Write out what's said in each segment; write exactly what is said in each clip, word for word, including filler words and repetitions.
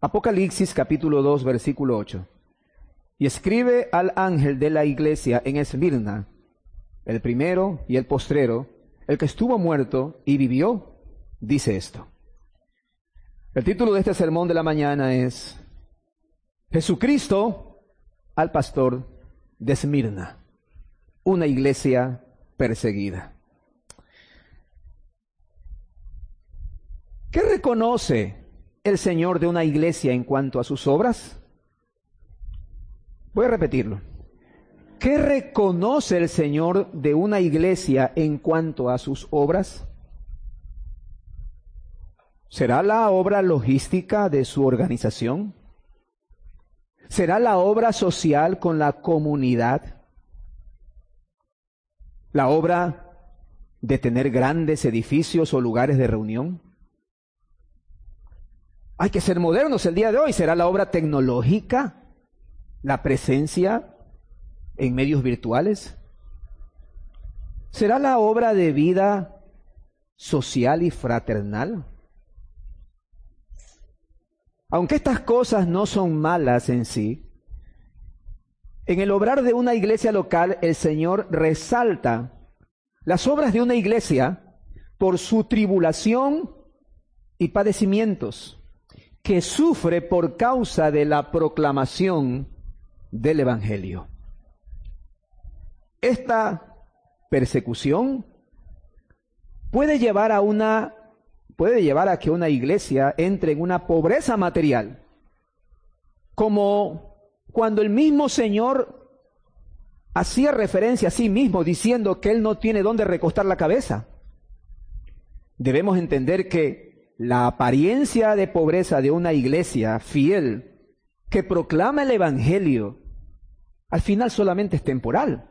Apocalipsis capítulo dos, versículo ocho. Y escribe al ángel de la iglesia en Esmirna, el primero y el postrero, el que estuvo muerto y vivió, dice esto. El título de este sermón de la mañana es Jesucristo al pastor de Esmirna, una iglesia perseguida. ¿Qué reconoce el Señor de una iglesia en cuanto a sus obras? Voy a repetirlo. ¿Qué reconoce el Señor de una iglesia en cuanto a sus obras? ¿Será la obra logística de su organización? ¿Será la obra social con la comunidad? ¿La obra de tener grandes edificios o lugares de reunión? Hay que ser modernos el día de hoy. ¿Será la obra tecnológica? ¿La presencia en medios virtuales? ¿Será la obra de vida social y fraternal? Aunque estas cosas no son malas en sí, en el obrar de una iglesia local, el Señor resalta las obras de una iglesia por su tribulación y padecimientos que sufre por causa de la proclamación del Evangelio. Esta persecución puede llevar a una puede llevar a que una iglesia entre en una pobreza material, como cuando el mismo Señor hacía referencia a sí mismo diciendo que Él no tiene dónde recostar la cabeza. Debemos entender que la apariencia de pobreza de una iglesia fiel que proclama el Evangelio, al final solamente es temporal.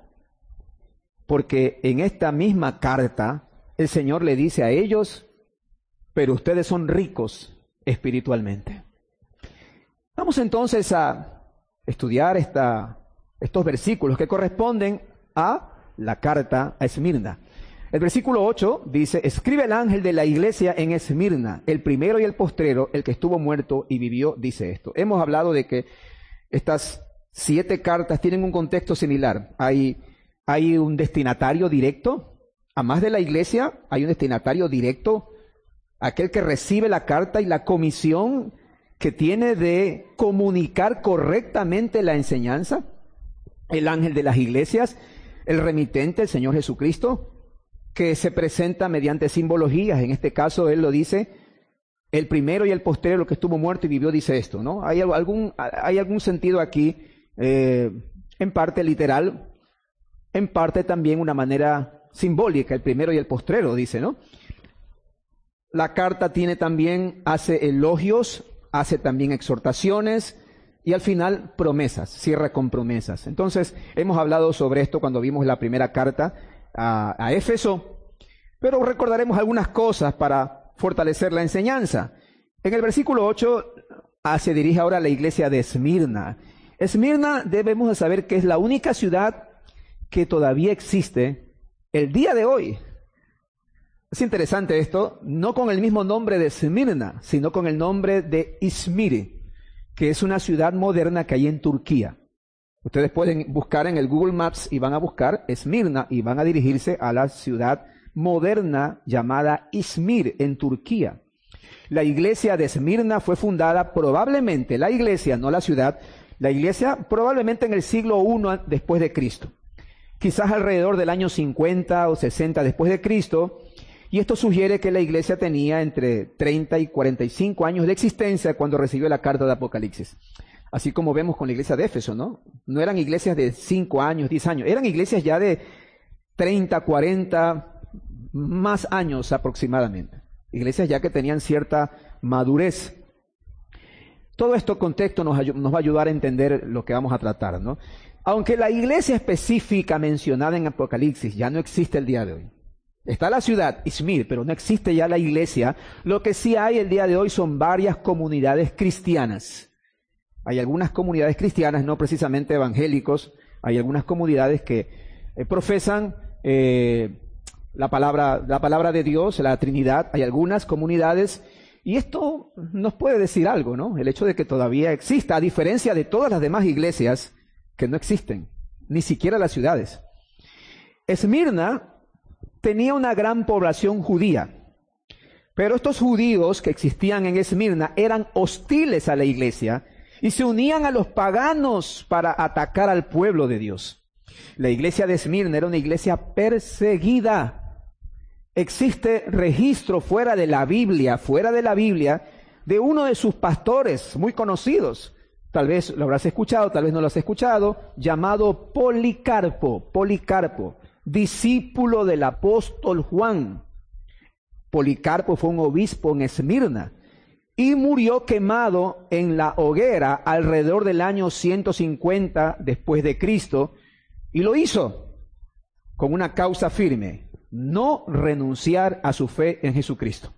Porque en esta misma carta, el Señor le dice a ellos, pero ustedes son ricos espiritualmente. Vamos entonces a estudiar esta, estos versículos que corresponden a la carta a Esmirna. El versículo ocho dice, escribe el ángel de la iglesia en Esmirna, el primero y el postrero, el que estuvo muerto y vivió, dice esto. Hemos hablado de que estas siete cartas tienen un contexto similar. Hay, hay un destinatario directo, a más de la iglesia, hay un destinatario directo, aquel que recibe la carta y la comisión que tiene de comunicar correctamente la enseñanza, el ángel de las iglesias, el remitente, el Señor Jesucristo, que se presenta mediante simbologías. En este caso, él lo dice, el primero y el postrero, que estuvo muerto y vivió, dice esto, ¿no? Hay algún, hay algún sentido aquí, eh, en parte literal, en parte también una manera simbólica, el primero y el postrero, dice, ¿no? La carta tiene también, hace elogios, hace también exhortaciones y al final promesas, cierra con promesas. Entonces, hemos hablado sobre esto cuando vimos la primera carta a, a Éfeso, pero recordaremos algunas cosas para fortalecer la enseñanza. En el versículo ocho ah, se dirige ahora a la iglesia de Esmirna. Esmirna debemos de saber que es la única ciudad que todavía existe el día de hoy. Es interesante esto, no con el mismo nombre de Esmirna, sino con el nombre de Izmir, que es una ciudad moderna que hay en Turquía. Ustedes pueden buscar en el Google Maps y van a buscar Esmirna y van a dirigirse a la ciudad moderna llamada Izmir en Turquía. La iglesia de Esmirna fue fundada probablemente, la iglesia, no la ciudad, la iglesia probablemente en el siglo primero después de Cristo. Quizás alrededor del año cincuenta o sesenta después de Cristo. Y esto sugiere que la iglesia tenía entre treinta y cuarenta y cinco años de existencia cuando recibió la carta de Apocalipsis. Así como vemos con la iglesia de Éfeso, ¿no? No eran iglesias de cinco años, diez años. Eran iglesias ya de treinta, cuarenta, más años aproximadamente. Iglesias ya que tenían cierta madurez. Todo este contexto nos, nos va a ayudar a entender lo que vamos a tratar, ¿no? Aunque la iglesia específica mencionada en Apocalipsis ya no existe el día de hoy. Está la ciudad, Izmir, pero no existe ya la iglesia. Lo que sí hay el día de hoy son varias comunidades cristianas. Hay algunas comunidades cristianas, no precisamente evangélicos, hay algunas comunidades que eh, profesan eh, la palabra, la palabra de Dios, la Trinidad. Hay algunas comunidades Y esto nos puede decir algo, ¿no? El hecho de que todavía exista, a diferencia de todas las demás iglesias que no existen, ni siquiera las ciudades. Esmirna tenía una gran población judía, pero estos judíos que existían en Esmirna eran hostiles a la iglesia y se unían a los paganos para atacar al pueblo de Dios. La iglesia de Esmirna era una iglesia perseguida. Existe registro fuera de la Biblia, fuera de la Biblia, de uno de sus pastores muy conocidos. Tal vez lo habrás escuchado, tal vez no lo has escuchado, llamado Policarpo, Policarpo, discípulo del apóstol Juan. Policarpo fue un obispo en Esmirna y murió quemado en la hoguera alrededor del año ciento cincuenta después de Cristo, y lo hizo con una causa firme: no renunciar a su fe en Jesucristo.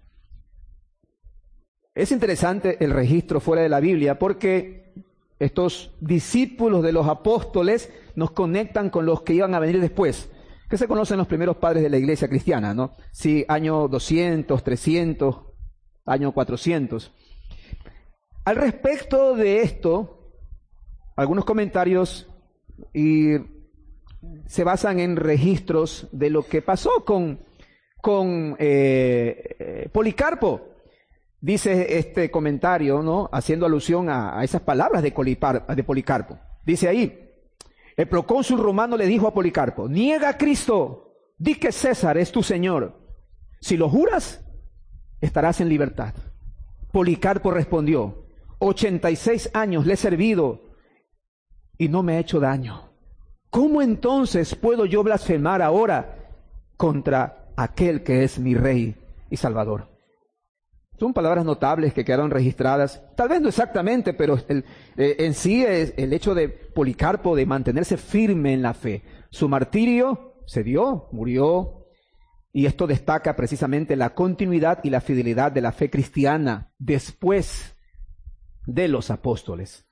Es interesante el registro fuera de la Biblia porque estos discípulos de los apóstoles nos conectan con los que iban a venir después, que se conocen los primeros padres de la iglesia cristiana, ¿no? Sí, año doscientos, trescientos, año cuatrocientos. Al respecto de esto, algunos comentarios y se basan en registros de lo que pasó con, con eh, Policarpo. Dice este comentario, ¿no?, haciendo alusión a, a esas palabras de, Colipar, de Policarpo. Dice ahí: el procónsul romano le dijo a Policarpo: niega a Cristo, di que César es tu Señor. Si lo juras, estarás en libertad. Policarpo respondió: ochenta y seis años le he servido y no me ha hecho daño. ¿Cómo entonces puedo yo blasfemar ahora contra aquel que es mi Rey y Salvador? Son palabras notables que quedaron registradas, tal vez no exactamente, pero el, eh, en sí es el hecho de Policarpo de mantenerse firme en la fe. Su martirio se dio, murió, y esto destaca precisamente la continuidad y la fidelidad de la fe cristiana después de los apóstoles.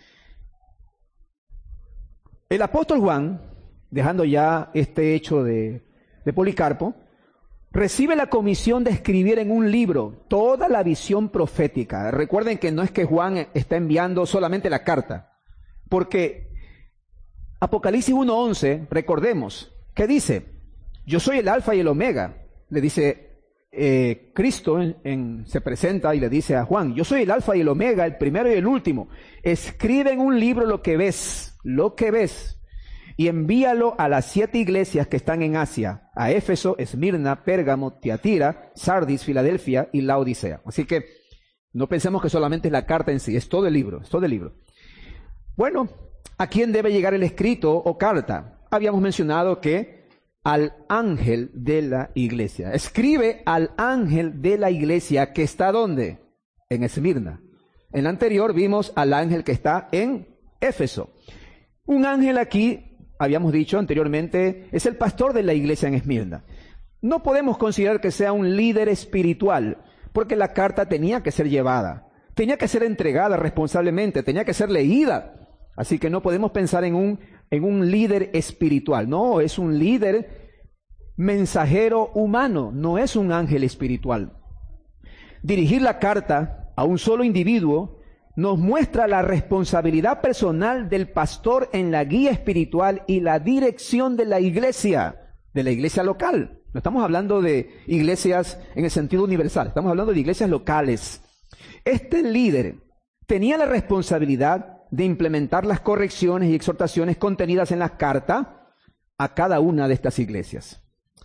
El apóstol Juan, dejando ya este hecho de, de Policarpo, recibe la comisión de escribir en un libro toda la visión profética. Recuerden que no es que Juan está enviando solamente la carta, porque Apocalipsis uno once, recordemos, que dice: yo soy el alfa y el omega. Le dice eh, Cristo, en, en, se presenta y le dice a Juan: yo soy el alfa y el omega, el primero y el último. Escribe en un libro lo que ves, lo que ves, y envíalo a las siete iglesias que están en Asia: a Éfeso, Esmirna, Pérgamo, Tiatira, Sardis, Filadelfia y Laodicea. Así que no pensemos que solamente es la carta en sí, es todo el libro, es todo el libro. Bueno, ¿a quién debe llegar el escrito o carta? Habíamos mencionado que al ángel de la iglesia. Escribe al ángel de la iglesia que está ¿dónde? En Esmirna. En la anterior vimos al ángel que está en Éfeso. Un ángel aquí, habíamos dicho anteriormente, es el pastor de la iglesia en Esmirna. No podemos considerar que sea un líder espiritual, porque la carta tenía que ser llevada, tenía que ser entregada responsablemente, tenía que ser leída. Así que no podemos pensar en un, en un líder espiritual. No, es un líder mensajero humano, no es un ángel espiritual. Dirigir la carta a un solo individuo nos muestra la responsabilidad personal del pastor en la guía espiritual y la dirección de la iglesia, de la iglesia local. No estamos hablando de iglesias en el sentido universal, estamos hablando de iglesias locales. Este líder tenía la responsabilidad de implementar las correcciones y exhortaciones contenidas en la carta a cada una de estas iglesias.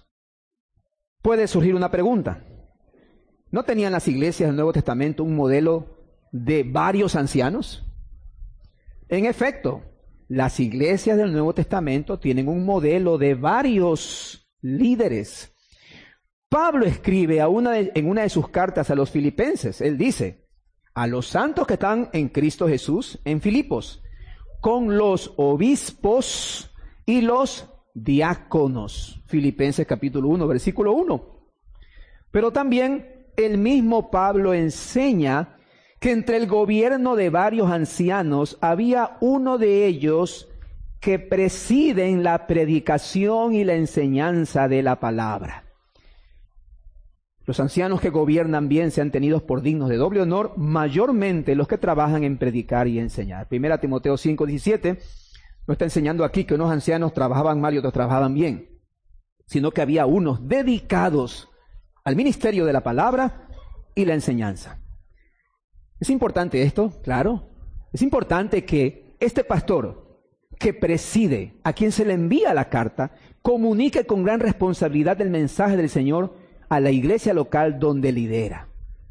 Puede surgir una pregunta: ¿no tenían las iglesias del Nuevo Testamento un modelo de varios ancianos? En efecto, las iglesias del Nuevo Testamento tienen un modelo de varios líderes. Pablo escribe a una de, en una de sus cartas a los filipenses, él dice: a los santos que están en Cristo Jesús, en Filipos, con los obispos y los diáconos. Filipenses capítulo uno, versículo uno. Pero también el mismo Pablo enseña que entre el gobierno de varios ancianos había uno de ellos que presiden la predicación y la enseñanza de la palabra. Los ancianos que gobiernan bien sean tenidos por dignos de doble honor, mayormente los que trabajan en predicar y enseñar. Primera Timoteo cinco diecisiete no está enseñando aquí que unos ancianos trabajaban mal y otros trabajaban bien, sino que había unos dedicados al ministerio de la palabra y la enseñanza. ¿Es importante esto? Claro. Es importante que este pastor que preside, a quien se le envía la carta, comunique con gran responsabilidad el mensaje del Señor a la iglesia local donde lidera.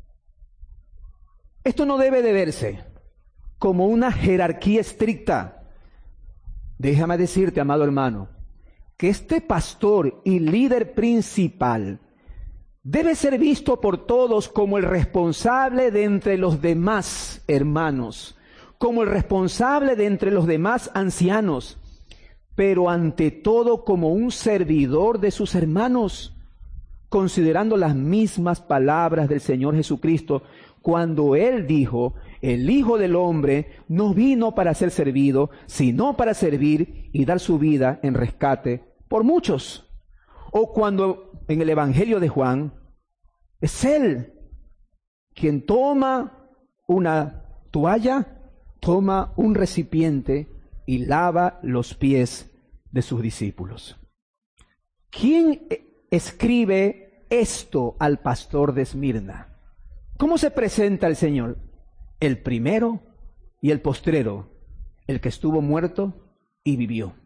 Esto no debe de verse como una jerarquía estricta. Déjame decirte, amado hermano, que este pastor y líder principal debe ser visto por todos como el responsable de entre los demás hermanos, como el responsable de entre los demás ancianos, pero ante todo como un servidor de sus hermanos, considerando las mismas palabras del Señor Jesucristo, cuando Él dijo: el Hijo del Hombre no vino para ser servido, sino para servir y dar su vida en rescate por muchos. O cuando en el Evangelio de Juan, es Él quien toma una toalla, toma un recipiente y lava los pies de sus discípulos. ¿Quién escribe esto al pastor de Esmirna? ¿Cómo se presenta el Señor? El primero y el postrero, el que estuvo muerto y vivió.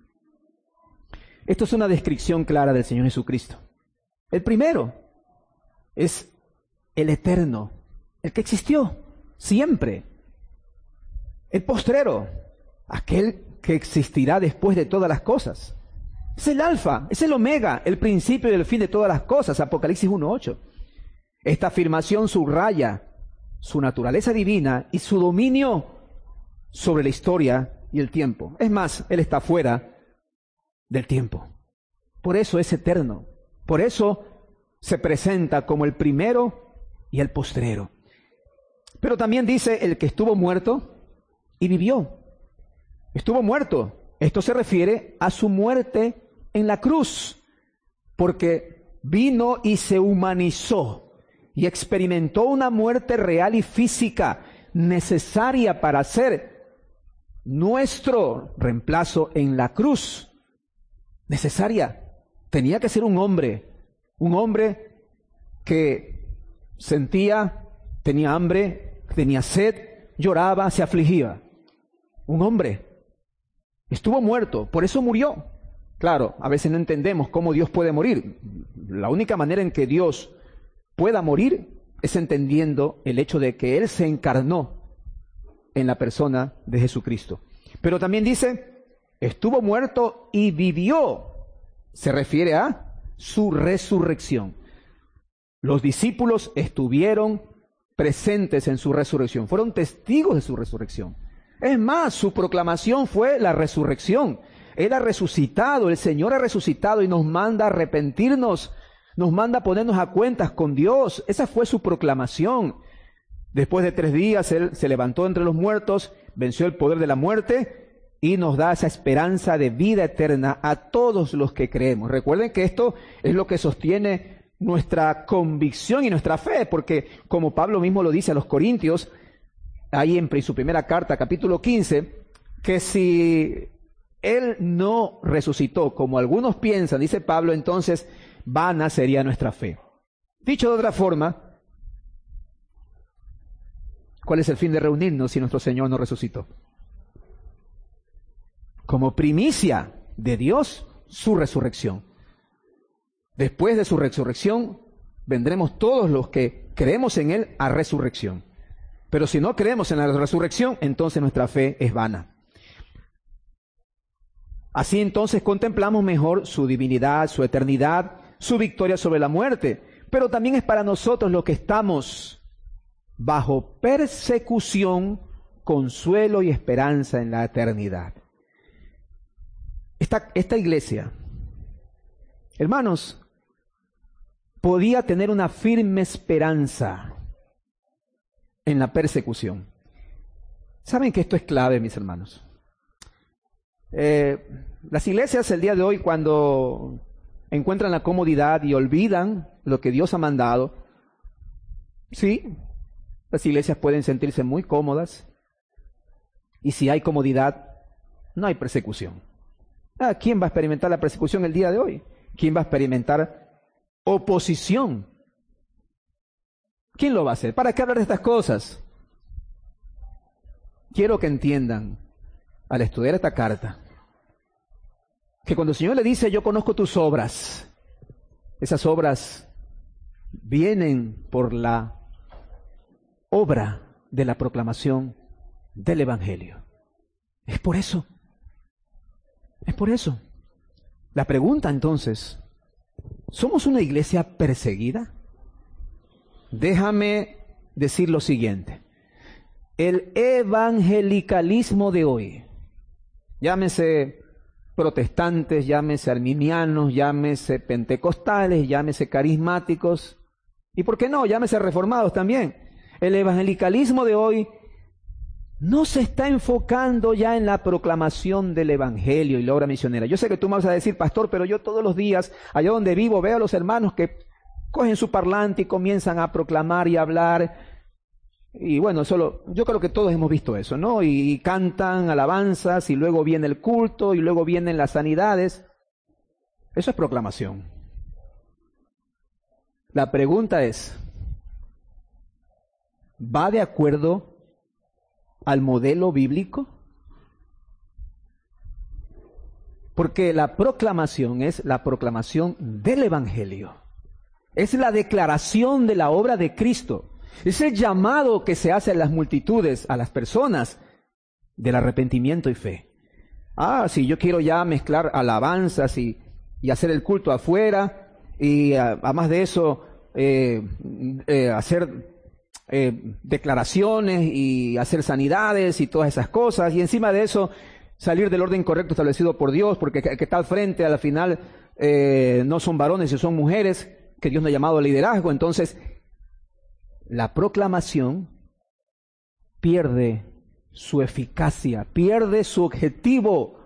Esto es una descripción clara del Señor Jesucristo. El primero es el eterno, el que existió siempre. El postrero, aquel que existirá después de todas las cosas. Es el alfa, es el omega, el principio y el fin de todas las cosas. Apocalipsis uno ocho. Esta afirmación subraya su naturaleza divina y su dominio sobre la historia y el tiempo. Es más, Él está fuera del tiempo. Por eso es eterno. Por eso se presenta como el primero y el postrero. Pero también dice el que estuvo muerto y vivió. Estuvo muerto. Esto se refiere a su muerte en la cruz, porque vino y se humanizó y experimentó una muerte real y física necesaria para ser nuestro reemplazo en la cruz. Necesaria. Tenía que ser un hombre, un hombre que sentía, tenía hambre, tenía sed, lloraba, se afligía. Un hombre. Estuvo muerto, por eso murió. Claro, a veces no entendemos cómo Dios puede morir. La única manera en que Dios pueda morir es entendiendo el hecho de que Él se encarnó en la persona de Jesucristo. Pero también dice, estuvo muerto y vivió. Se refiere a su resurrección. Los discípulos estuvieron presentes en su resurrección, fueron testigos de su resurrección. Es más, su proclamación fue la resurrección. Él ha resucitado, el Señor ha resucitado y nos manda a arrepentirnos, nos manda a ponernos a cuentas con Dios. Esa fue su proclamación. Después de tres días, Él se levantó entre los muertos, venció el poder de la muerte y nos da esa esperanza de vida eterna a todos los que creemos. Recuerden que esto es lo que sostiene nuestra convicción y nuestra fe, porque como Pablo mismo lo dice a los Corintios, ahí en su primera carta, capítulo quince, que si Él no resucitó, como algunos piensan, dice Pablo, entonces vana sería nuestra fe. Dicho de otra forma, ¿cuál es el fin de reunirnos si nuestro Señor no resucitó? Como primicia de Dios, su resurrección. Después de su resurrección, vendremos todos los que creemos en Él a resurrección. Pero si no creemos en la resurrección, entonces nuestra fe es vana. Así entonces contemplamos mejor su divinidad, su eternidad, su victoria sobre la muerte. Pero también es para nosotros los que estamos bajo persecución, consuelo y esperanza en la eternidad. Esta, esta iglesia, hermanos, podía tener una firme esperanza en la persecución. ¿Saben que esto es clave, mis hermanos? Eh, las iglesias el día de hoy, cuando encuentran la comodidad y olvidan lo que Dios ha mandado, Sí, las iglesias pueden sentirse muy cómodas. Y si hay comodidad, no hay persecución. Ah, ¿quién va a experimentar la persecución el día de hoy? ¿Quién va a experimentar oposición? ¿Quién lo va a hacer? ¿Para qué hablar de estas cosas? Quiero que entiendan, al estudiar esta carta, que cuando el Señor le dice, yo conozco tus obras, esas obras vienen por la obra de la proclamación del Evangelio. Es por eso. Es por eso. La pregunta entonces, ¿somos una iglesia perseguida? Déjame decir lo siguiente. El evangelicalismo de hoy, llámese protestantes, llámese arminianos, llámese pentecostales, llámese carismáticos, y por qué no, llámese reformados también. El evangelicalismo de hoy no se está enfocando ya en la proclamación del evangelio y la obra misionera. Yo sé que tú me vas a decir, pastor, pero yo todos los días, allá donde vivo, veo a los hermanos que cogen su parlante y comienzan a proclamar y a hablar. Y bueno, solo, yo creo que todos hemos visto eso, ¿no? Y, y cantan alabanzas, y luego viene el culto, y luego vienen las sanidades. Eso es proclamación. La pregunta es, ¿va de acuerdo al modelo bíblico? Porque la proclamación es la proclamación del Evangelio. Es la declaración de la obra de Cristo. Es el llamado que se hace a las multitudes, a las personas, del arrepentimiento y fe. Ah, si yo quiero ya mezclar alabanzas y, y hacer el culto afuera, y además de eso, eh, eh, hacer eh, declaraciones y hacer sanidades y todas esas cosas, y encima de eso, salir del orden correcto establecido por Dios, porque que, que está al frente, al final, eh, no son varones, y son mujeres, que Dios nos ha llamado a liderazgo. Entonces, la proclamación pierde su eficacia, pierde su objetivo.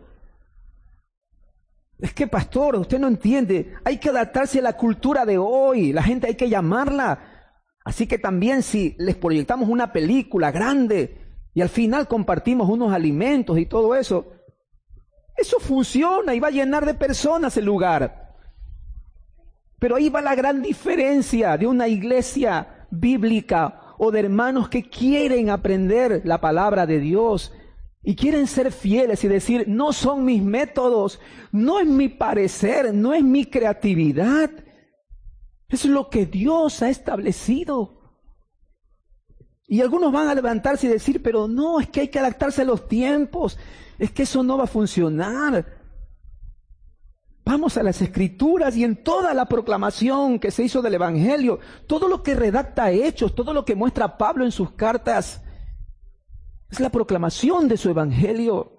Es que, pastor, usted no entiende, hay que adaptarse a la cultura de hoy, la gente hay que llamarla. Así que también si les proyectamos una película grande y al final compartimos unos alimentos y todo eso, eso funciona y va a llenar de personas el lugar. Pero ahí va la gran diferencia de una iglesia bíblica o de hermanos que quieren aprender la palabra de Dios y quieren ser fieles y decir, no son mis métodos, no es mi parecer, no es mi creatividad, es lo que Dios ha establecido. Y algunos van a levantarse y decir, pero no, es que hay que adaptarse a los tiempos, es que eso no va a funcionar. Vamos a las Escrituras y en toda la proclamación que se hizo del Evangelio, todo lo que redacta Hechos, todo lo que muestra Pablo en sus cartas, es la proclamación de su Evangelio.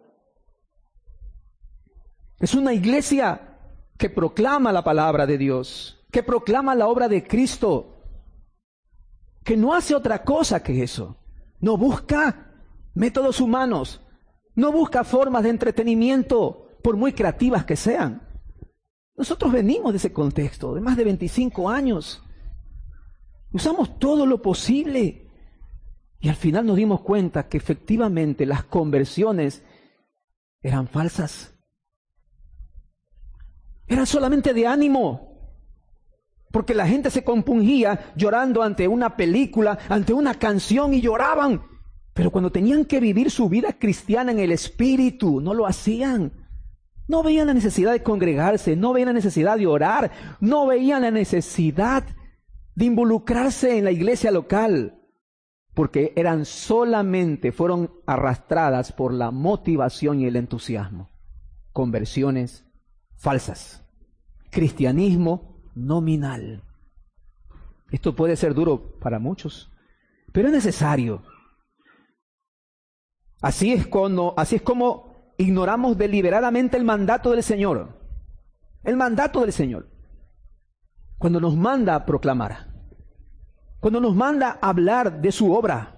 Es una iglesia que proclama la palabra de Dios, que proclama la obra de Cristo, que no hace otra cosa que eso. No busca métodos humanos, no busca formas de entretenimiento, por muy creativas que sean. Nosotros venimos de ese contexto, de más de veinticinco años. Usamos todo lo posible. Y al final nos dimos cuenta que efectivamente las conversiones eran falsas. Eran solamente de ánimo. Porque la gente se compungía llorando ante una película, ante una canción y lloraban. Pero cuando tenían que vivir su vida cristiana en el Espíritu, no lo hacían. No veían la necesidad de congregarse, no veían la necesidad de orar, no veían la necesidad de involucrarse en la iglesia local, porque eran solamente, fueron arrastradas por la motivación y el entusiasmo. Conversiones falsas. Cristianismo nominal. Esto puede ser duro para muchos, pero es necesario. Así es como, así es como ignoramos deliberadamente el mandato del Señor. El mandato del Señor. Cuando nos manda a proclamar. Cuando nos manda a hablar de su obra.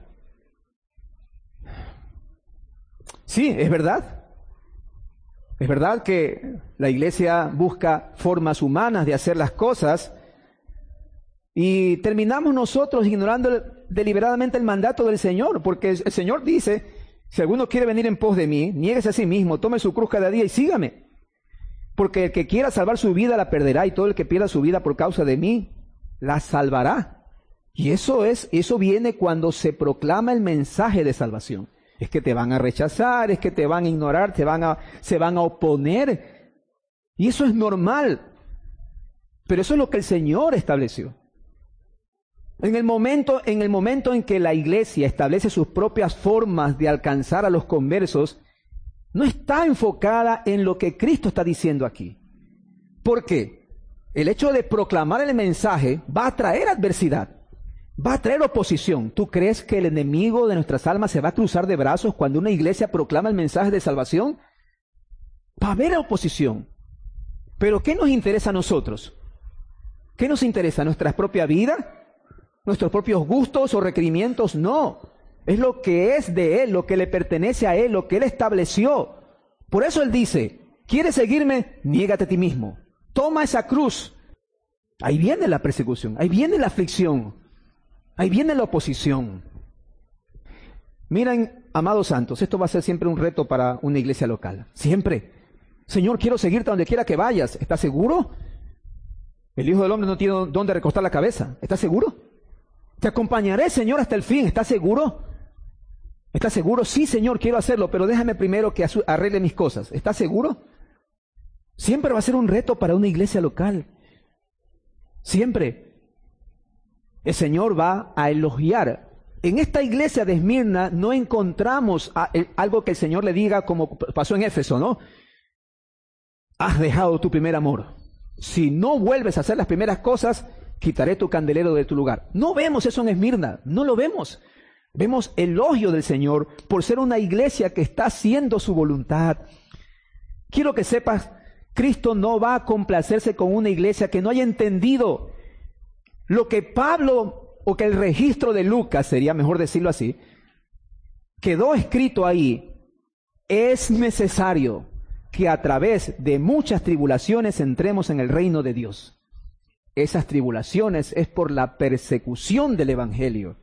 Sí, es verdad. Es verdad que la iglesia busca formas humanas de hacer las cosas. Y terminamos nosotros ignorando deliberadamente el mandato del Señor, porque el Señor dice, si alguno quiere venir en pos de mí, niéguese a sí mismo, tome su cruz cada día y sígame. Porque el que quiera salvar su vida la perderá, y todo el que pierda su vida por causa de mí la salvará. Y eso es, eso viene cuando se proclama el mensaje de salvación. Es que te van a rechazar, es que te van a ignorar, te van a, se van a oponer. Y eso es normal. Pero eso es lo que el Señor estableció. En el momento, en el momento en que la iglesia establece sus propias formas de alcanzar a los conversos, no está enfocada en lo que Cristo está diciendo aquí. ¿Por qué? El hecho de proclamar el mensaje va a traer adversidad, va a traer oposición. ¿Tú crees que el enemigo de nuestras almas se va a cruzar de brazos cuando una iglesia proclama el mensaje de salvación? Va a haber oposición. ¿Pero qué nos interesa a nosotros? ¿Qué nos interesa? ¿Nuestra propia vida? ¿Nuestros propios gustos o requerimientos? No. Es lo que es de Él, lo que le pertenece a Él, lo que Él estableció. Por eso Él dice, ¿quieres seguirme? Niégate a ti mismo. Toma esa cruz. Ahí viene la persecución, ahí viene la aflicción, ahí viene la oposición. Miren, amados santos, esto va a ser siempre un reto para una iglesia local. Siempre. Señor, quiero seguirte donde quiera que vayas. ¿Estás seguro? El Hijo del Hombre no tiene dónde recostar la cabeza. ¿Estás seguro? Te acompañaré, Señor, hasta el fin. ¿Estás seguro? ¿Estás seguro? Sí, Señor, quiero hacerlo, pero déjame primero que arregle mis cosas. ¿Estás seguro? Siempre va a ser un reto para una iglesia local. Siempre. El Señor va a elogiar. En esta iglesia de Esmirna no encontramos a, el, algo que el Señor le diga como pasó en Éfeso, ¿no? Has dejado tu primer amor. Si no vuelves a hacer las primeras cosas, quitaré tu candelero de tu lugar. No vemos eso en Esmirna, no lo vemos. Vemos elogio del Señor por ser una iglesia que está haciendo su voluntad. Quiero que sepas, Cristo no va a complacerse con una iglesia que no haya entendido lo que Pablo, o que el registro de Lucas, sería mejor decirlo así, quedó escrito ahí. Es necesario que a través de muchas tribulaciones entremos en el reino de Dios. Esas tribulaciones es por la persecución del Evangelio.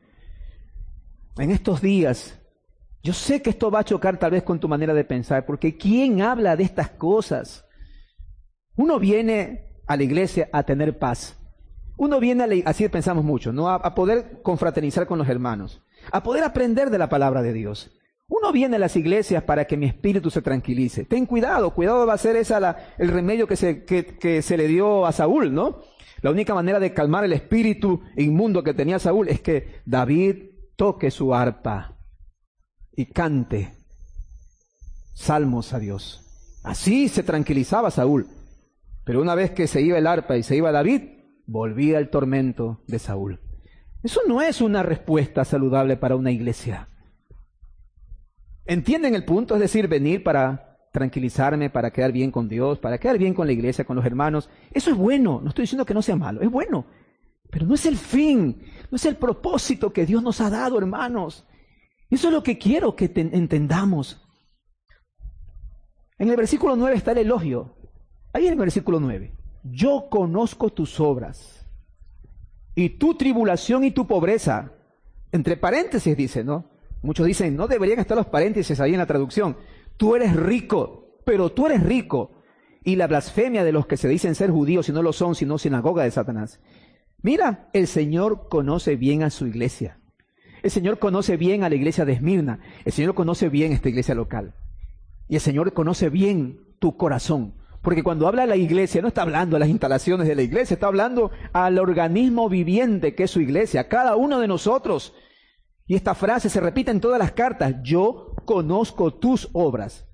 En estos días, yo sé que esto va a chocar tal vez con tu manera de pensar, porque ¿quién habla de estas cosas? Uno viene a la iglesia a tener paz. Uno viene, a la, así pensamos mucho, ¿no? A, a poder confraternizar con los hermanos, a poder aprender de la palabra de Dios. Uno viene a las iglesias para que mi espíritu se tranquilice. Ten cuidado, cuidado va a ser esa la, el remedio que se, que, que se le dio a Saúl, ¿no? La única manera de calmar el espíritu inmundo que tenía Saúl es que David toque su arpa y cante salmos a Dios. Así se tranquilizaba Saúl. Pero una vez que se iba el arpa y se iba David, volvía el tormento de Saúl. Eso no es una respuesta saludable para una iglesia. ¿Entienden el punto? Es decir, venir para tranquilizarme, para quedar bien con Dios, para quedar bien con la iglesia, con los hermanos. Eso es bueno, no estoy diciendo que no sea malo, es bueno. Pero no es el fin, no es el propósito que Dios nos ha dado, hermanos. Eso es lo que quiero que te entendamos. En el versículo nueve está el elogio. Ahí en el versículo nueve. Yo conozco tus obras y tu tribulación y tu pobreza. Entre paréntesis dice, ¿no? Muchos dicen, no deberían estar los paréntesis ahí en la traducción. Tú eres rico, pero tú eres rico. Y la blasfemia de los que se dicen ser judíos y no lo son, sino sinagoga de Satanás. Mira, el Señor conoce bien a su iglesia. El Señor conoce bien a la iglesia de Esmirna. El Señor conoce bien esta iglesia local. Y el Señor conoce bien tu corazón. Porque cuando habla de la iglesia, no está hablando de las instalaciones de la iglesia, está hablando al organismo viviente que es su iglesia, cada uno de nosotros. Y esta frase se repite en todas las cartas. Yo conozco tus obras.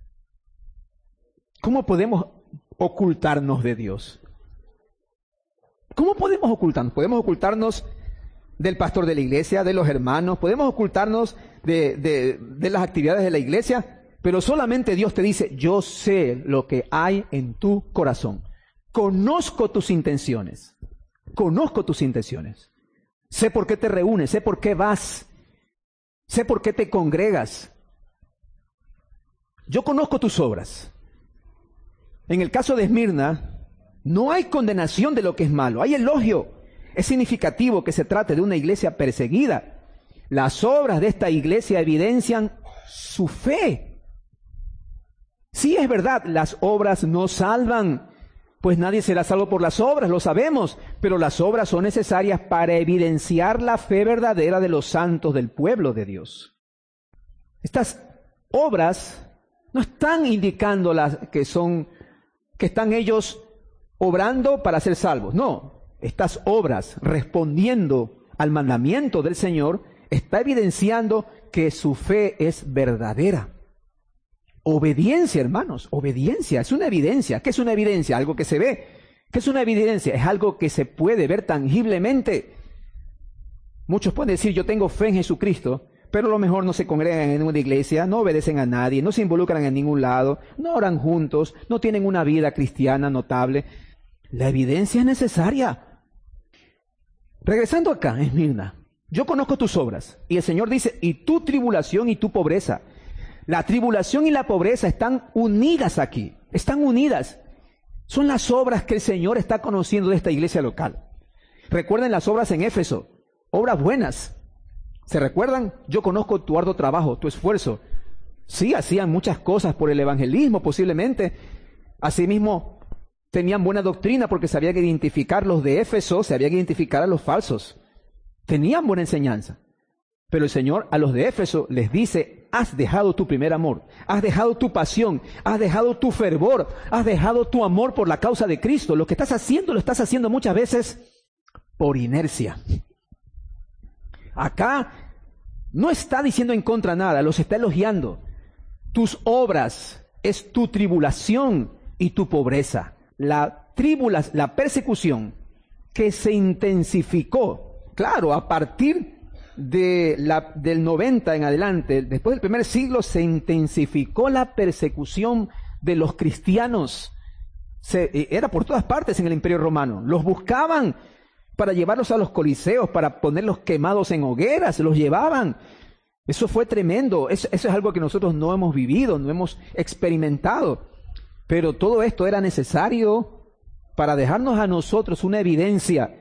¿Cómo podemos ocultarnos de Dios? ¿Cómo podemos ocultarnos? Podemos ocultarnos del pastor de la iglesia, de los hermanos, podemos ocultarnos de, de, de las actividades de la iglesia, pero solamente Dios te dice, yo sé lo que hay en tu corazón. Conozco tus intenciones. Conozco tus intenciones. Sé por qué te reúnes, sé por qué vas, sé por qué te congregas. Yo conozco tus obras. En el caso de Esmirna, no hay condenación de lo que es malo, hay elogio. Es significativo que se trate de una iglesia perseguida. Las obras de esta iglesia evidencian su fe. Sí, es verdad, las obras no salvan, pues nadie será salvo por las obras, lo sabemos, pero las obras son necesarias para evidenciar la fe verdadera de los santos del pueblo de Dios. Estas obras no están indicando las que son, que están ellos obrando para ser salvos. No, estas obras respondiendo al mandamiento del Señor está evidenciando que su fe es verdadera. Obediencia, hermanos, obediencia, es una evidencia. ¿Qué es una evidencia? Algo que se ve. ¿Qué es una evidencia? Es algo que se puede ver tangiblemente. Muchos pueden decir, yo tengo fe en Jesucristo, pero a lo mejor no se congregan en una iglesia, no obedecen a nadie, no se involucran en ningún lado, no oran juntos, no tienen una vida cristiana notable. La evidencia es necesaria. Regresando acá, Esmirna, yo conozco tus obras, y el Señor dice, y tu tribulación y tu pobreza. La tribulación y la pobreza están unidas aquí, están unidas. Son las obras que el Señor está conociendo de esta iglesia local. Recuerden las obras en Éfeso, obras buenas. ¿Se recuerdan? Yo conozco tu arduo trabajo, tu esfuerzo. Sí, hacían muchas cosas por el evangelismo posiblemente. Asimismo, tenían buena doctrina porque se había que identificar los de Éfeso, se había que identificar a los falsos. Tenían buena enseñanza. Pero el Señor a los de Éfeso les dice, has dejado tu primer amor, has dejado tu pasión, has dejado tu fervor, has dejado tu amor por la causa de Cristo. Lo que estás haciendo, lo estás haciendo muchas veces por inercia. Acá no está diciendo en contra nada, los está elogiando. Tus obras es tu tribulación y tu pobreza. La tribulación, la persecución que se intensificó, claro, a partir de la, del noventa en adelante, después del primer siglo, se intensificó la persecución de los cristianos. Se, era por todas partes en el Imperio Romano. Los buscaban para llevarlos a los coliseos, para ponerlos quemados en hogueras, los llevaban. Eso fue tremendo. Eso, eso es algo que nosotros no hemos vivido, no hemos experimentado. Pero todo esto era necesario para dejarnos a nosotros una evidencia.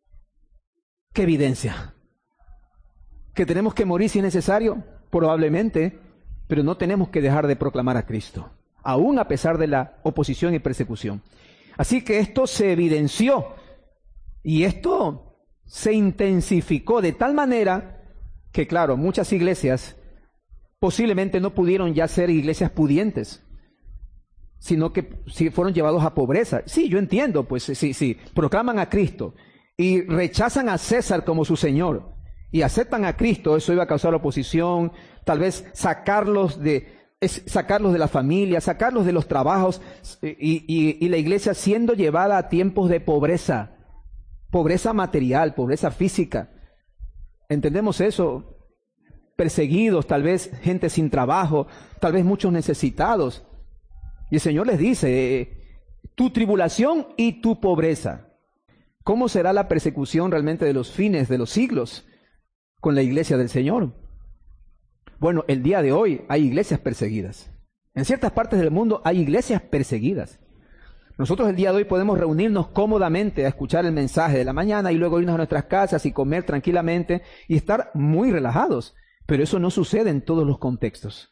¿Qué evidencia? ¿Que tenemos que morir si es necesario? Probablemente, pero no tenemos que dejar de proclamar a Cristo, aún a pesar de la oposición y persecución. Así que esto se evidenció y esto se intensificó de tal manera que, claro, muchas iglesias posiblemente no pudieron ya ser iglesias pudientes, sino que sí fueron llevados a pobreza. Sí, yo entiendo, pues sí, sí, proclaman a Cristo y rechazan a César como su Señor y aceptan a Cristo, eso iba a causar oposición, tal vez sacarlos de, es sacarlos de la familia, sacarlos de los trabajos y, y, y la iglesia siendo llevada a tiempos de pobreza, pobreza material, pobreza física. ¿Entendemos eso? Perseguidos, tal vez gente sin trabajo, tal vez muchos necesitados. Y el Señor les dice, tu tribulación y tu pobreza. ¿Cómo será la persecución realmente de los fines de los siglos con la iglesia del Señor? Bueno, el día de hoy hay iglesias perseguidas. En ciertas partes del mundo hay iglesias perseguidas. Nosotros el día de hoy podemos reunirnos cómodamente a escuchar el mensaje de la mañana y luego irnos a nuestras casas y comer tranquilamente y estar muy relajados. Pero eso no sucede en todos los contextos.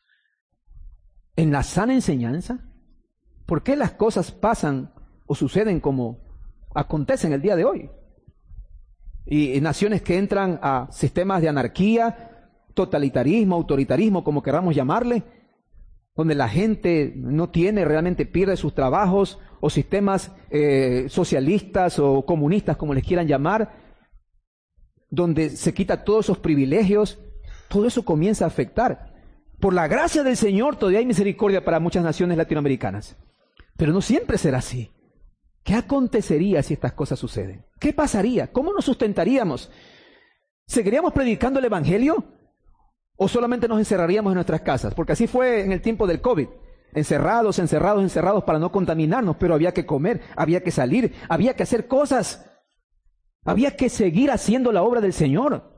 En la sana enseñanza, ¿por qué las cosas pasan o suceden como acontecen el día de hoy? Y naciones que entran a sistemas de anarquía, totalitarismo, autoritarismo, como queramos llamarle, donde la gente no tiene, realmente pierde sus trabajos, o sistemas eh, socialistas o comunistas, como les quieran llamar, donde se quita todos esos privilegios, todo eso comienza a afectar. Por la gracia del Señor todavía hay misericordia para muchas naciones latinoamericanas, pero no siempre será así. ¿Qué acontecería si estas cosas suceden? ¿Qué pasaría? ¿Cómo nos sustentaríamos? ¿Seguiríamos predicando el Evangelio? ¿O solamente nos encerraríamos en nuestras casas? Porque así fue en el tiempo del COVID. Encerrados, encerrados, encerrados para no contaminarnos, pero había que comer, había que salir, había que hacer cosas. Había que seguir haciendo la obra del Señor.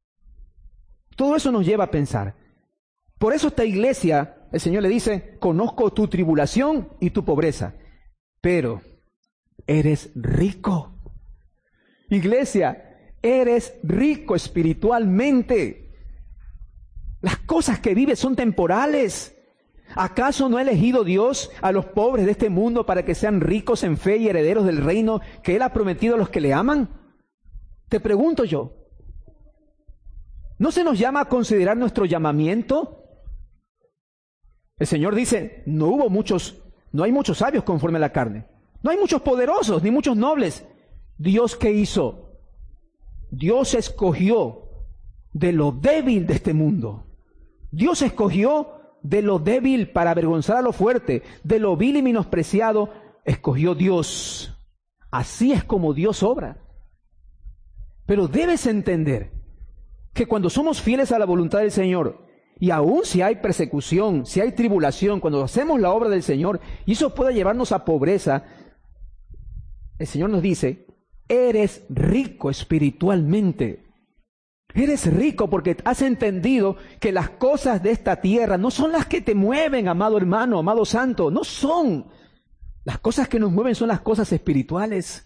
Todo eso nos lleva a pensar. Por eso esta iglesia, el Señor le dice, conozco tu tribulación y tu pobreza, pero eres rico. Iglesia, eres rico espiritualmente. Las cosas que vives son temporales. ¿Acaso no ha elegido Dios a los pobres de este mundo para que sean ricos en fe y herederos del reino que Él ha prometido a los que le aman? Te pregunto yo, ¿no se nos llama a considerar nuestro llamamiento? El Señor dice, no hubo muchos, no hay muchos sabios conforme a la carne. No hay muchos poderosos, ni muchos nobles. ¿Dios qué hizo? Dios escogió de lo débil de este mundo. Dios escogió de lo débil para avergonzar a lo fuerte, de lo vil y menospreciado, escogió Dios. Así es como Dios obra. Pero debes entender que cuando somos fieles a la voluntad del Señor, y aun si hay persecución, si hay tribulación, cuando hacemos la obra del Señor, y eso puede llevarnos a pobreza, el Señor nos dice, eres rico espiritualmente. Eres rico porque has entendido que las cosas de esta tierra no son las que te mueven, amado hermano, amado santo, no son. Las cosas que nos mueven son las cosas espirituales.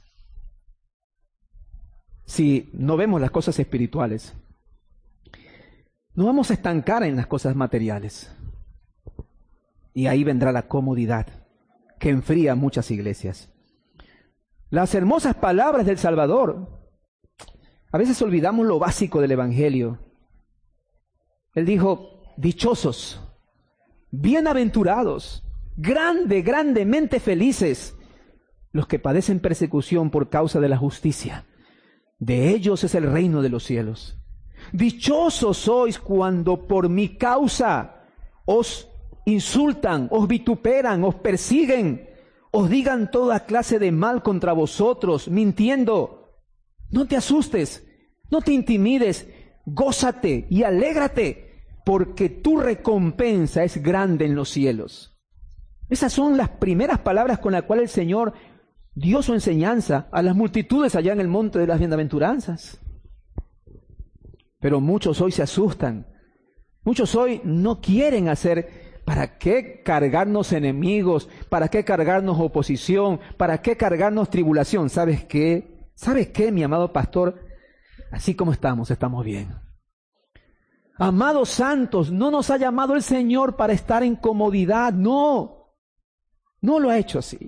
Si no vemos las cosas espirituales, nos vamos a estancar en las cosas materiales. Y ahí vendrá la comodidad que enfría muchas iglesias. Las hermosas palabras del Salvador. A veces olvidamos lo básico del Evangelio. Él dijo, dichosos, bienaventurados, grande, grandemente felices, los que padecen persecución por causa de la justicia. De ellos es el reino de los cielos. Dichosos sois cuando por mi causa os insultan, os vituperan, os persiguen, os digan toda clase de mal contra vosotros, mintiendo. No te asustes, no te intimides, gózate y alégrate, porque tu recompensa es grande en los cielos. Esas son las primeras palabras con las cuales el Señor dio su enseñanza a las multitudes allá en el monte de las bienaventuranzas. Pero muchos hoy se asustan, muchos hoy no quieren hacer. ¿Para qué cargarnos enemigos? ¿Para qué cargarnos oposición? ¿Para qué cargarnos tribulación? ¿Sabes qué? ¿Sabes qué, mi amado pastor? Así como estamos, estamos bien. Amados santos, no nos ha llamado el Señor para estar en comodidad, no. No lo ha hecho así.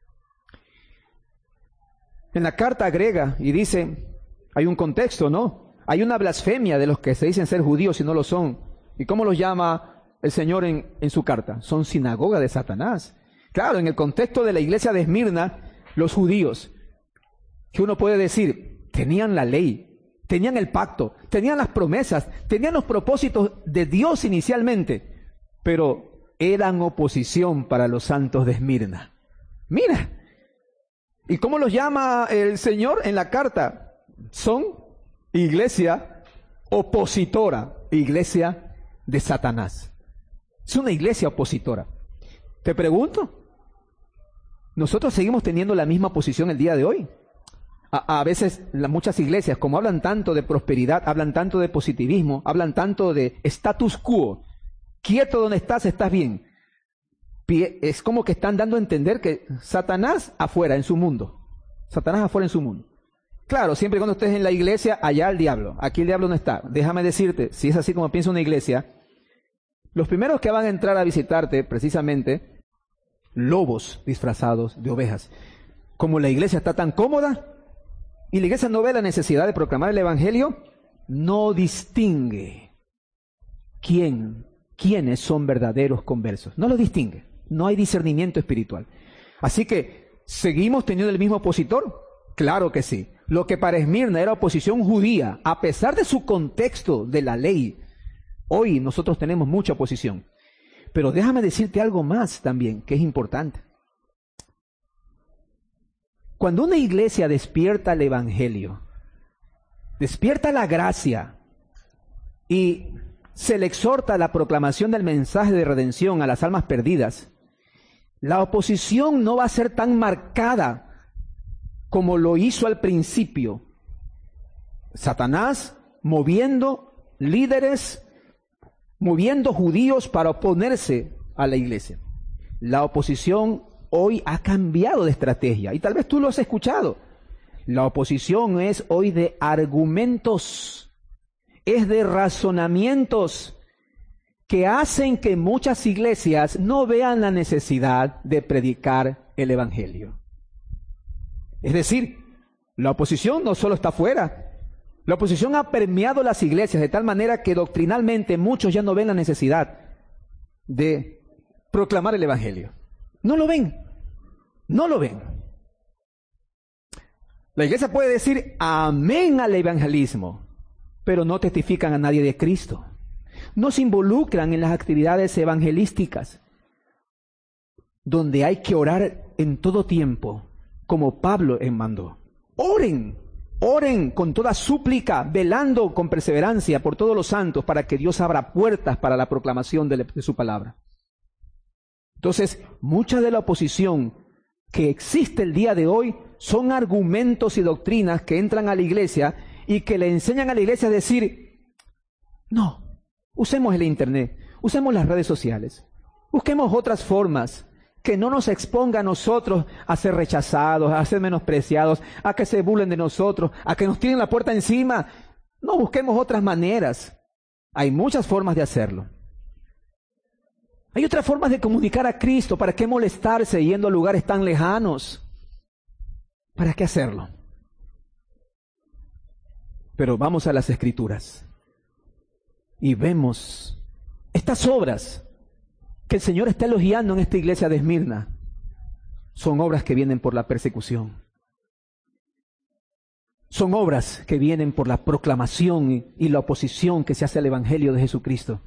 En la carta agrega y dice, hay un contexto, ¿no? Hay una blasfemia de los que se dicen ser judíos y no lo son. ¿Y cómo los llama el Señor en, en su carta? Son sinagoga de Satanás. Claro, en el contexto de la iglesia de Esmirna, los judíos, que uno puede decir, tenían la ley, tenían el pacto, tenían las promesas, tenían los propósitos de Dios inicialmente, pero eran oposición para los santos de Esmirna. Mira, ¿y cómo los llama el Señor en la carta? Son iglesia opositora, iglesia de Satanás. Es una iglesia opositora. Te pregunto, ¿nosotros seguimos teniendo la misma posición el día de hoy? A, a veces la, muchas iglesias, como hablan tanto de prosperidad, hablan tanto de positivismo, hablan tanto de status quo, quieto donde estás, estás bien. Es como que están dando a entender que Satanás afuera en su mundo, Satanás afuera en su mundo. Claro, siempre cuando estés en la iglesia, allá el diablo, aquí el diablo no está. Déjame decirte, si es así como piensa una iglesia, los primeros que van a entrar a visitarte, precisamente, lobos disfrazados de ovejas. Como la iglesia está tan cómoda, y la iglesia no ve la necesidad de proclamar el evangelio, no distingue quién, quiénes son verdaderos conversos. No lo distingue. No hay discernimiento espiritual. Así que, ¿seguimos teniendo el mismo opositor? Claro que sí. Lo que para Esmirna era oposición judía, a pesar de su contexto de la ley, hoy nosotros tenemos mucha oposición. Pero déjame decirte algo más también, que es importante. Cuando una iglesia despierta el evangelio, despierta la gracia y se le exhorta a la proclamación del mensaje de redención a las almas perdidas, la oposición no va a ser tan marcada como lo hizo al principio. Satanás moviendo líderes, moviendo judíos para oponerse a la iglesia. La oposición hoy ha cambiado de estrategia y tal vez tú lo has escuchado. La oposición es hoy de argumentos, es de razonamientos que hacen que muchas iglesias no vean la necesidad de predicar el Evangelio. Es decir, la oposición no solo está afuera, la oposición ha permeado las iglesias de tal manera que doctrinalmente muchos ya no ven la necesidad de proclamar el Evangelio. No lo ven, no lo ven. La iglesia puede decir amén al evangelismo, pero no testifican a nadie de Cristo. No se involucran en las actividades evangelísticas, donde hay que orar en todo tiempo, como Pablo mandó. Oren, oren con toda súplica, velando con perseverancia por todos los santos, para que Dios abra puertas para la proclamación de, de su palabra. Entonces, mucha de la oposición que existe el día de hoy son argumentos y doctrinas que entran a la iglesia y que le enseñan a la iglesia a decir, no, usemos el internet, usemos las redes sociales, busquemos otras formas que no nos exponga a nosotros a ser rechazados, a ser menospreciados, a que se burlen de nosotros, a que nos tiren la puerta encima. No, busquemos otras maneras. Hay muchas formas de hacerlo. Hay otras formas de comunicar a Cristo. ¿Para qué molestarse yendo a lugares tan lejanos? ¿Para qué hacerlo? Pero vamos a las Escrituras y vemos estas obras que el Señor está elogiando en esta iglesia de Esmirna. Son obras que vienen por la persecución. Son obras que vienen por la proclamación y, y la oposición que se hace al Evangelio de Jesucristo.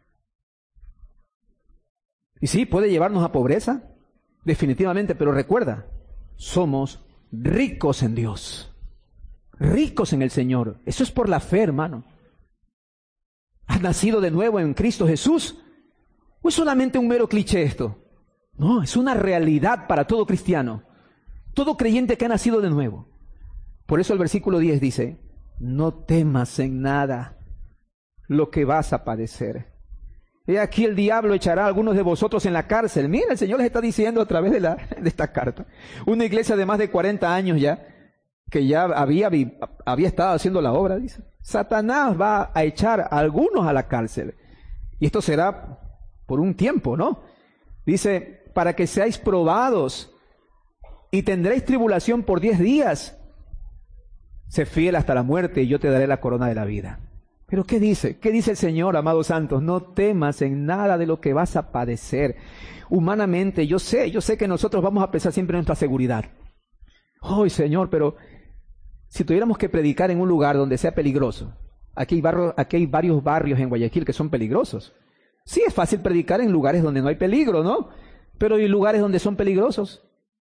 Y sí, puede llevarnos a pobreza, definitivamente, pero recuerda, somos ricos en Dios, ricos en el Señor. Eso es por la fe, hermano. ¿Has nacido de nuevo en Cristo Jesús? ¿O es solamente un mero cliché esto? No, es una realidad para todo cristiano, todo creyente que ha nacido de nuevo. Por eso el versículo diez dice, no temas en nada lo que vas a padecer. He aquí el diablo echará a algunos de vosotros en la cárcel. Mira, el Señor les está diciendo a través de, la, de esta carta. Una iglesia de más de cuarenta años ya, que ya había, había estado haciendo la obra, dice. Satanás va a echar a algunos a la cárcel. Y esto será por un tiempo, ¿no? Dice, para que seáis probados y tendréis tribulación por diez días. Sé fiel hasta la muerte y yo te daré la corona de la vida. Pero ¿qué dice? ¿Qué dice el Señor, amados santos? No temas en nada de lo que vas a padecer. Humanamente, yo sé, yo sé que nosotros vamos a pensar siempre en nuestra seguridad. ¡Ay, Señor! Pero si tuviéramos que predicar en un lugar donde sea peligroso, aquí hay, barrio, aquí hay varios barrios en Guayaquil que son peligrosos. Sí, es fácil predicar en lugares donde no hay peligro, ¿no? Pero hay lugares donde son peligrosos.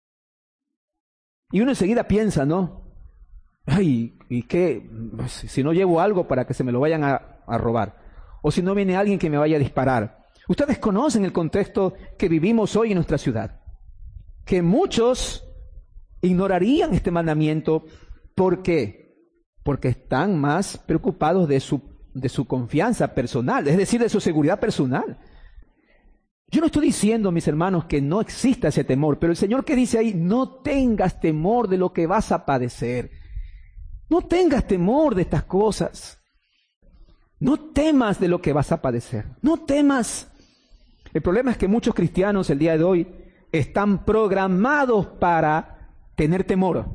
Y uno enseguida piensa, ¿no? Ay, ¿y qué? Si no llevo algo para que se me lo vayan a, a robar. O si no viene alguien que me vaya a disparar. Ustedes conocen el contexto que vivimos hoy en nuestra ciudad. Que muchos ignorarían este mandamiento. ¿Por qué? Porque están más preocupados de su, de su confianza personal, es decir, de su seguridad personal. Yo no estoy diciendo, mis hermanos, que no exista ese temor, pero el Señor que dice ahí, no tengas temor de lo que vas a padecer. No tengas temor de estas cosas. No temas de lo que vas a padecer. No temas. El problema es que muchos cristianos el día de hoy están programados para tener temor.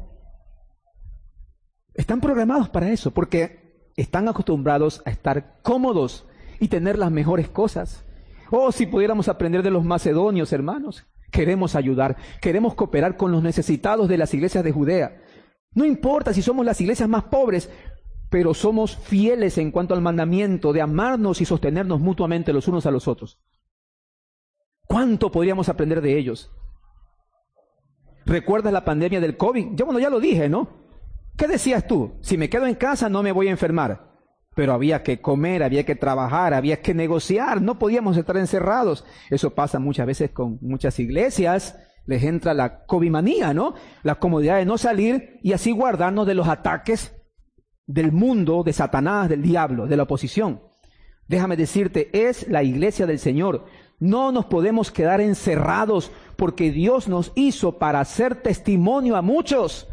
Están programados para eso, porque están acostumbrados a estar cómodos y tener las mejores cosas. Oh, si pudiéramos aprender de los macedonios, hermanos. Queremos ayudar, queremos cooperar con los necesitados de las iglesias de Judea. No importa si somos las iglesias más pobres, pero somos fieles en cuanto al mandamiento de amarnos y sostenernos mutuamente los unos a los otros. ¿Cuánto podríamos aprender de ellos? ¿Recuerdas la pandemia del COVID? Ya, bueno, ya lo dije, ¿no? ¿Qué decías tú? Si me quedo en casa no me voy a enfermar. Pero había que comer, había que trabajar, había que negociar, no podíamos estar encerrados. Eso pasa muchas veces con muchas iglesias. Les entra la covimanía, ¿no? La comodidad de no salir y así guardarnos de los ataques del mundo, de Satanás, del diablo, de la oposición. Déjame decirte, es la iglesia del Señor. No nos podemos quedar encerrados porque Dios nos hizo para hacer testimonio a muchos,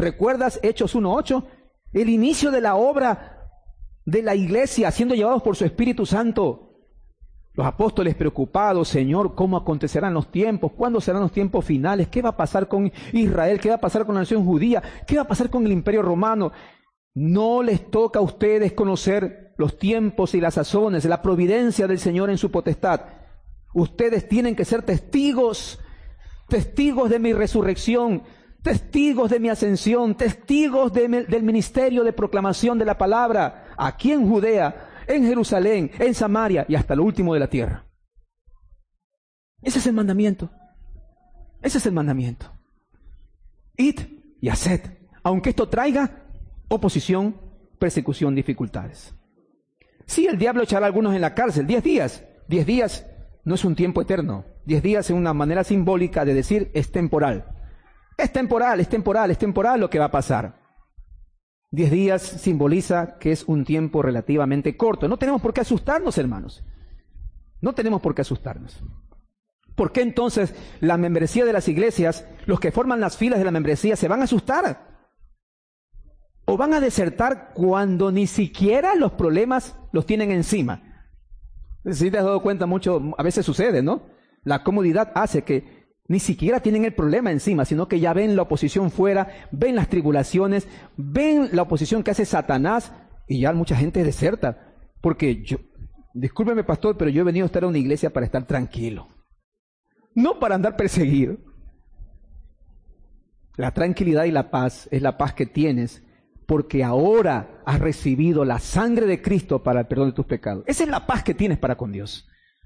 ¿Recuerdas Hechos uno ocho? El inicio de la obra de la iglesia, siendo llevados por su Espíritu Santo. Los apóstoles preocupados, Señor, ¿cómo acontecerán los tiempos? ¿Cuándo serán los tiempos finales? ¿Qué va a pasar con Israel? ¿Qué va a pasar con la nación judía? ¿Qué va a pasar con el imperio romano? No les toca a ustedes conocer los tiempos y las sazones, la providencia del Señor en su potestad. Ustedes tienen que ser testigos, testigos de mi resurrección, testigos de mi ascensión, testigos de mi, del ministerio de proclamación de la palabra, aquí en Judea, en Jerusalén, en Samaria y hasta lo último de la tierra. Ese es el mandamiento. Ese es el mandamiento. Id y haced, aunque esto traiga oposición, persecución, dificultades. Sí, el diablo echará a algunos en la cárcel, diez días. Diez días no es un tiempo eterno. Diez días es una manera simbólica de decir es temporal. Es temporal, es temporal, es temporal lo que va a pasar. Diez días simboliza que es un tiempo relativamente corto. No tenemos por qué asustarnos, hermanos. No tenemos por qué asustarnos. ¿Por qué entonces la membresía de las iglesias, los que forman las filas de la membresía, se van a asustar? ¿O van a desertar cuando ni siquiera los problemas los tienen encima? Si te has dado cuenta mucho, a veces sucede, ¿no? La comodidad hace que ni siquiera tienen el problema encima, sino que ya ven la oposición fuera, ven las tribulaciones, ven la oposición que hace Satanás, y ya mucha gente deserta. Porque yo, discúlpeme pastor, pero yo he venido a estar a una iglesia para estar tranquilo, no para andar perseguido. La tranquilidad y la paz es la paz que tienes porque ahora has recibido la sangre de Cristo para el perdón de tus pecados. Esa es la paz que tienes para con Dios.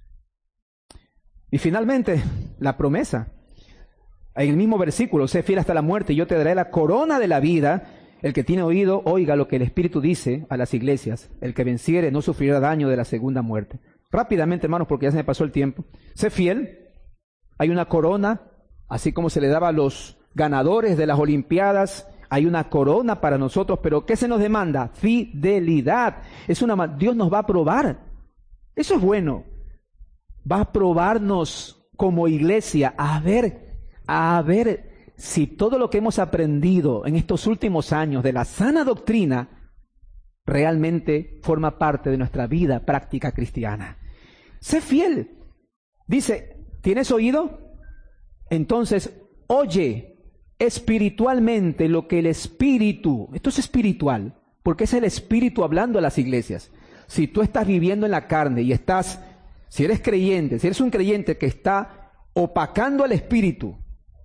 Y finalmente, la promesa. En el mismo versículo, sé fiel hasta la muerte y yo te daré la corona de la vida. El que tiene oído, oiga lo que el Espíritu dice a las iglesias. El que venciere no sufrirá daño de la segunda muerte. Rápidamente, hermanos, porque ya se me pasó el tiempo. Sé fiel. Hay una corona, así como se le daba a los ganadores de las Olimpiadas. Hay una corona para nosotros, pero ¿qué se nos demanda? Fidelidad. Es una, Dios nos va a probar. Eso es bueno. Va a probarnos como iglesia a ver, a ver si todo lo que hemos aprendido en estos últimos años de la sana doctrina realmente forma parte de nuestra vida práctica cristiana. Sé fiel. Dice, ¿tienes oído? Entonces, oye espiritualmente lo que el Espíritu, esto es espiritual, porque es el Espíritu hablando a las iglesias. Si tú estás viviendo en la carne y estás, si eres creyente, si eres un creyente que está opacando al Espíritu,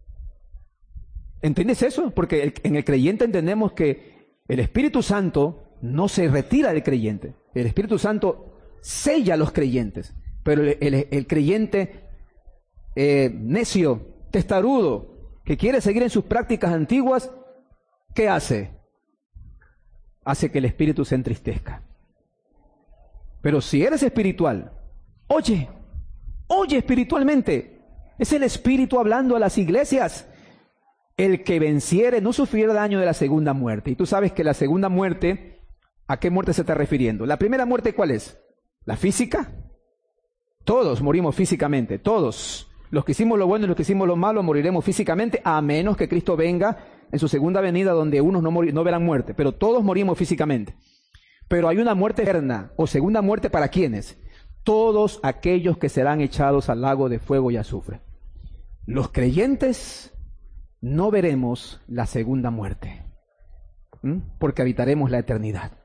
¿entiendes eso? Porque el, en el creyente entendemos que el Espíritu Santo no se retira del creyente. El Espíritu Santo sella a los creyentes, pero el, el, el creyente eh, necio, testarudo, que quiere seguir en sus prácticas antiguas, ¿qué hace? Hace que el Espíritu se entristezca. Pero si eres espiritual, oye, oye espiritualmente. Es el Espíritu hablando a las iglesias. El que venciere no sufrirá daño de la segunda muerte. Y tú sabes que la segunda muerte, ¿a qué muerte se está refiriendo? La primera muerte, ¿cuál es? ¿La física? Todos morimos físicamente, todos. Los que hicimos lo bueno y los que hicimos lo malo moriremos físicamente, a menos que Cristo venga en su segunda venida, donde unos no, no verán muerte, pero todos morimos físicamente. Pero hay una muerte eterna, o segunda muerte, ¿para quiénes? Todos aquellos que serán echados al lago de fuego y azufre. Los creyentes no veremos la segunda muerte, ¿m? porque habitaremos la eternidad.